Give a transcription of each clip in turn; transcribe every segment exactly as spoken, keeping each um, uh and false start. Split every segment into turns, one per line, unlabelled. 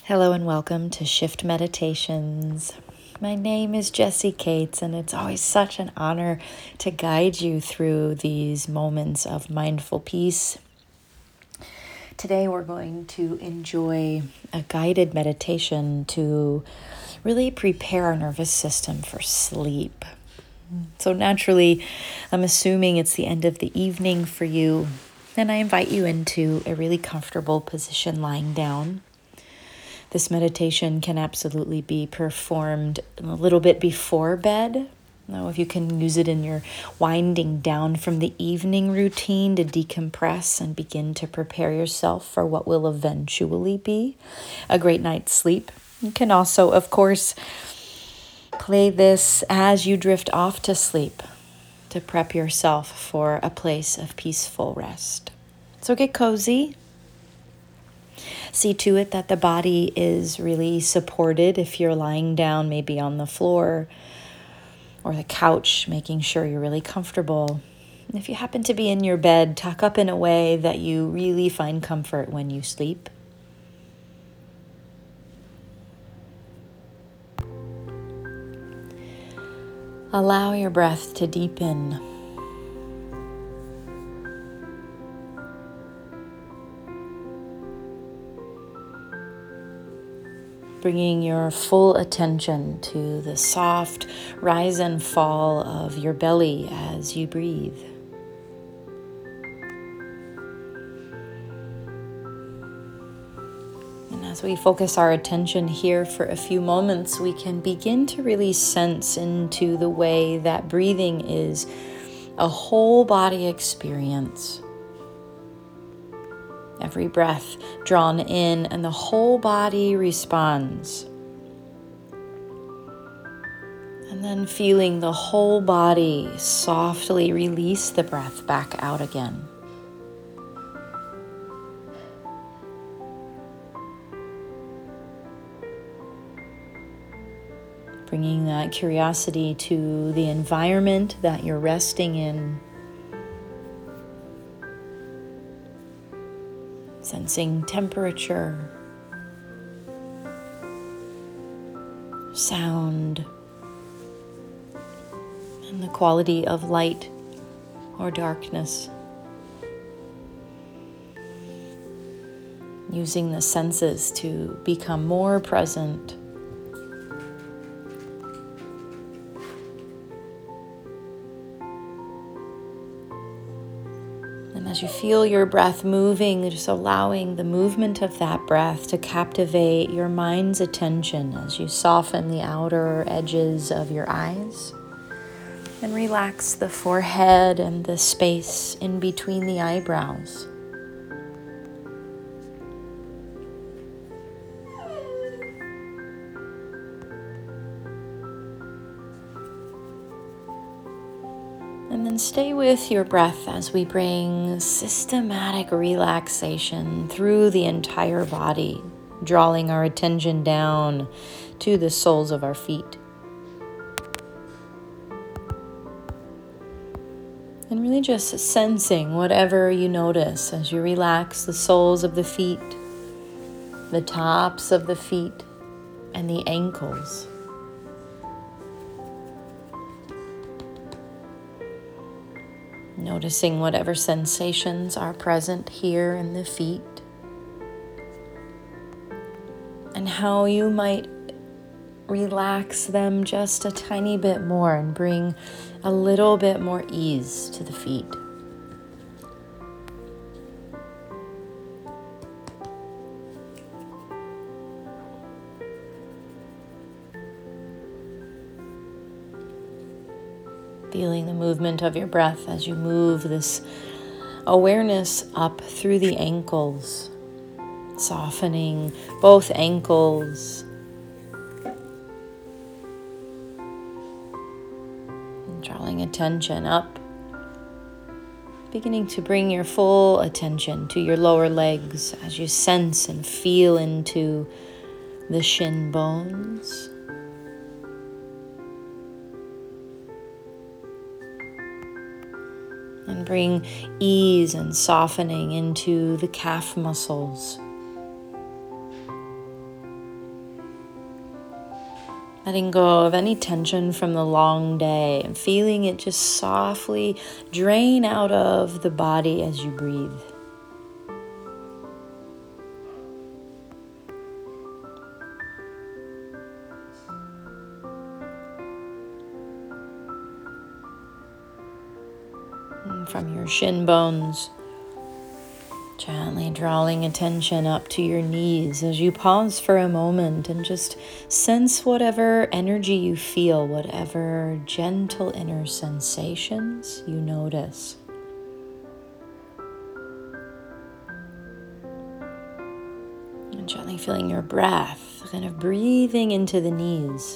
Hello and welcome to Shift Meditations. My name is Jessie Cates, and it's always such an honor to guide you through these moments of mindful peace. Today we're going to enjoy a guided meditation to really prepare our nervous system for sleep. So naturally, I'm assuming it's the end of the evening for you, and I invite you into a really comfortable position lying down. This meditation can absolutely be performed a little bit before bed. Now, if you can use it in your winding down from the evening routine to decompress and begin to prepare yourself for what will eventually be a great night's sleep. You can also, of course, play this as you drift off to sleep to prep yourself for a place of peaceful rest. So get cozy. See to it that the body is really supported if you're lying down, maybe on the floor or the couch, making sure you're really comfortable. And if you happen to be in your bed, tuck up in a way that you really find comfort when you sleep. Allow your breath to deepen. Bringing your full attention to the soft rise and fall of your belly as you breathe. And as we focus our attention here for a few moments, we can begin to really sense into the way that breathing is a whole body experience. Every breath drawn in and the whole body responds. And then feeling the whole body softly release the breath back out again. Bringing that curiosity to the environment that you're resting in. Sensing temperature, sound, and the quality of light or darkness. Using the senses to become more present. And as you feel your breath moving, just allowing the movement of that breath to captivate your mind's attention as you soften the outer edges of your eyes and relax the forehead and the space in between the eyebrows. And then stay with your breath as we bring systematic relaxation through the entire body, drawing our attention down to the soles of our feet. And really just sensing whatever you notice as you relax the soles of the feet, the tops of the feet, and the ankles. Noticing whatever sensations are present here in the feet and how you might relax them just a tiny bit more and bring a little bit more ease to the feet. Feeling the movement of your breath as you move this awareness up through the ankles, softening both ankles, and drawing attention up, beginning to bring your full attention to your lower legs as you sense and feel into the shin bones. And bring ease and softening into the calf muscles. Letting go of any tension from the long day and feeling it just softly drain out of the body as you breathe. And from your shin bones, gently drawing attention up to your knees as you pause for a moment and just sense whatever energy you feel, whatever gentle inner sensations you notice. And gently feeling your breath, kind of breathing into the knees.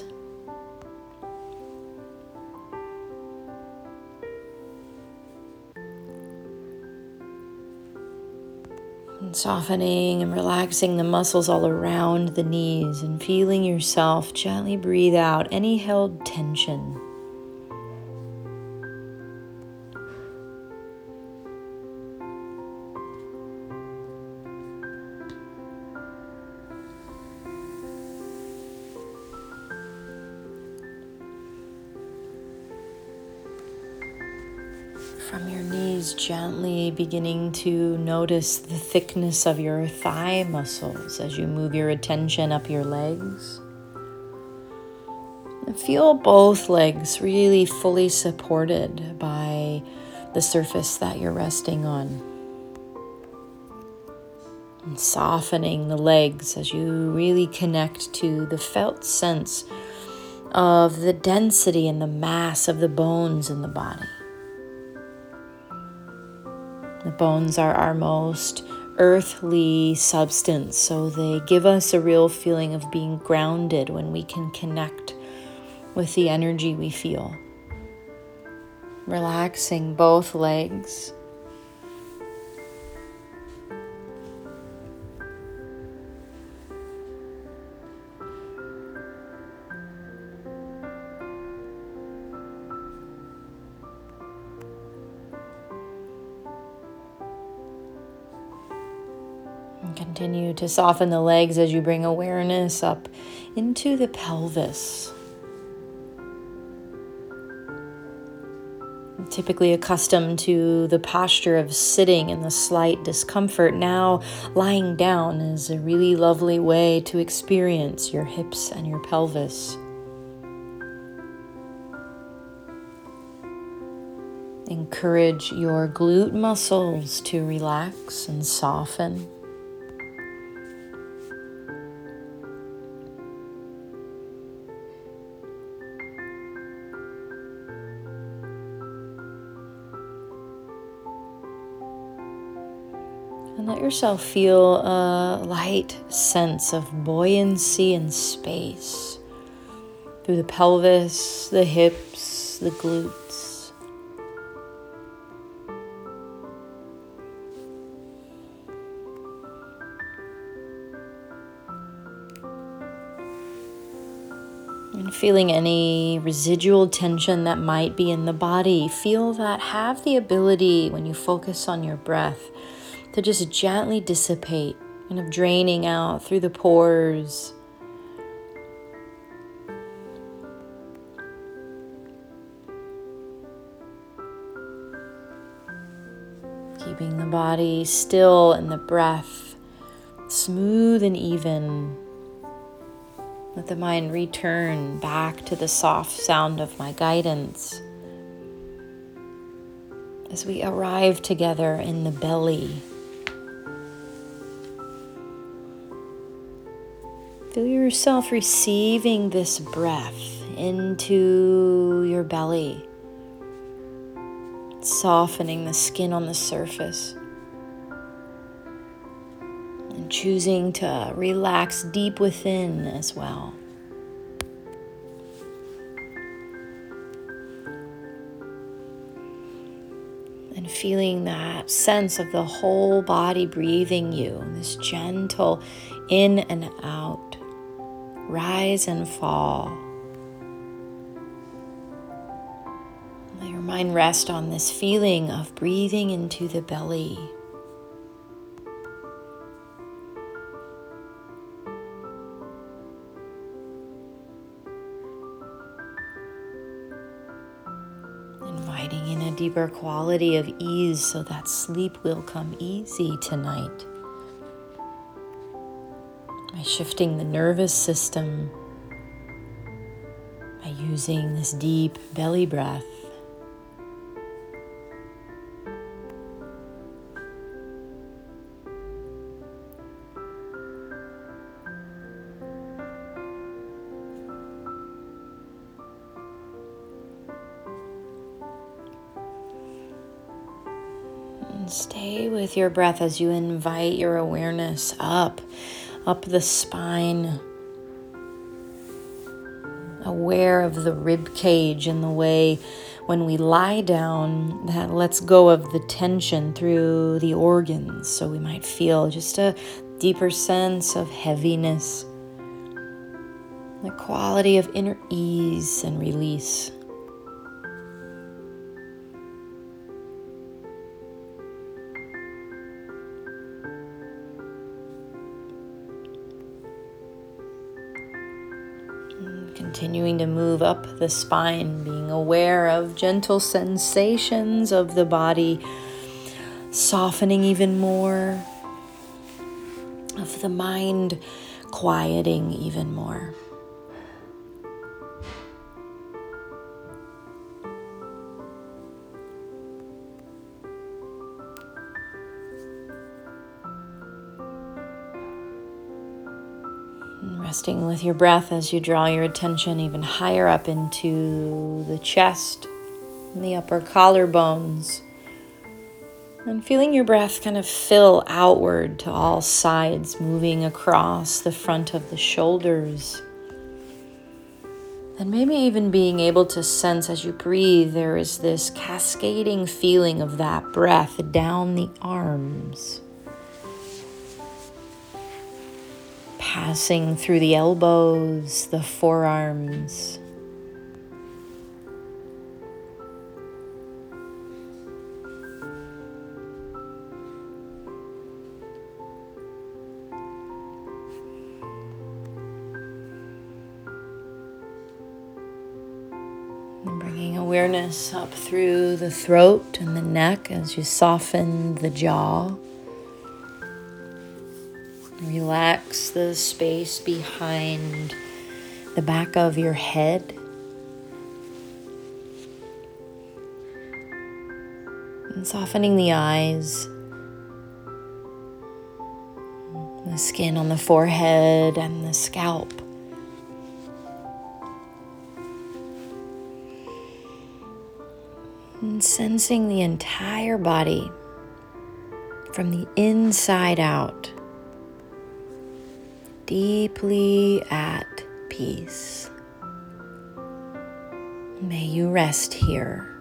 And softening and relaxing the muscles all around the knees and feeling yourself gently breathe out any held tension. From your knees, gently beginning to notice the thickness of your thigh muscles as you move your attention up your legs. And feel both legs really fully supported by the surface that you're resting on. And softening the legs as you really connect to the felt sense of the density and the mass of the bones in the body. The bones are our most earthly substance, so they give us a real feeling of being grounded when we can connect with the energy we feel. Relaxing both legs. And continue to soften the legs as you bring awareness up into the pelvis. Typically accustomed to the posture of sitting and the slight discomfort, now lying down is a really lovely way to experience your hips and your pelvis. Encourage your glute muscles to relax and soften. And let yourself feel a light sense of buoyancy and space through the pelvis, the hips, the glutes. And feeling any residual tension that might be in the body, feel that have the ability, when you focus on your breath, to just gently dissipate, kind of draining out through the pores. Keeping the body still and the breath smooth and even. Let the mind return back to the soft sound of my guidance as we arrive together in the belly. Feel yourself receiving this breath into your belly, softening the skin on the surface, and choosing to relax deep within as well. And feeling that sense of the whole body breathing you, this gentle in and out. Rise and fall. Let your mind rest on this feeling of breathing into the belly. inviting in a deeper quality of ease so that sleep will come easy tonight. By shifting the nervous system, by using this deep belly breath. And stay with your breath as you invite your awareness up, up the spine, aware of the rib cage and the way when we lie down that lets go of the tension through the organs. So we might feel just a deeper sense of heaviness, the quality of inner ease and release. Continuing to move up the spine, being aware of gentle sensations of the body, softening even more, of the mind quieting even more. Resting with your breath as you draw your attention even higher up into the chest and the upper collarbones. And feeling your breath kind of fill outward to all sides, moving across the front of the shoulders. And maybe even being able to sense as you breathe, there is this cascading feeling of that breath down the arms. Passing through the elbows, the forearms. And bringing awareness up through the throat and the neck as you soften the jaw. Relax the space behind the back of your head. And softening the eyes, the skin on the forehead and the scalp. And sensing the entire body from the inside out. Deeply at peace. May you rest here.